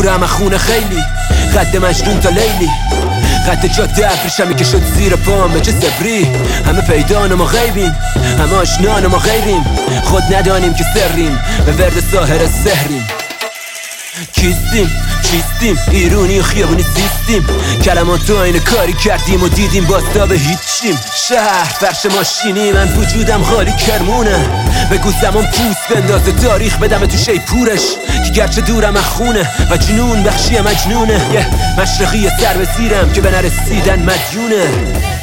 دورم از خونه خیلی قد مجنون تا لیلی قد جاده ابریشمی که شد زیر پام به چه سبری همه پیدان ما غیبیم همه آشنان ما غیریم خود ندانیم که سریم به ورد ساحر سحریم کیستیم چیستیم ایرونی و خیابونی سیستیم کلماتو اینه کاری کردیم و دیدیم باستا به هیچیم شهر فرش ماشینی من وجودم خالی کرمونه بگو زمان پوست بندازه تاریخ بدم تو شیپورش که گرچه دورم از خونه و جنون بخشی مجنونه یه مشرقی سر به زیرم که به نرسیدن مدیونه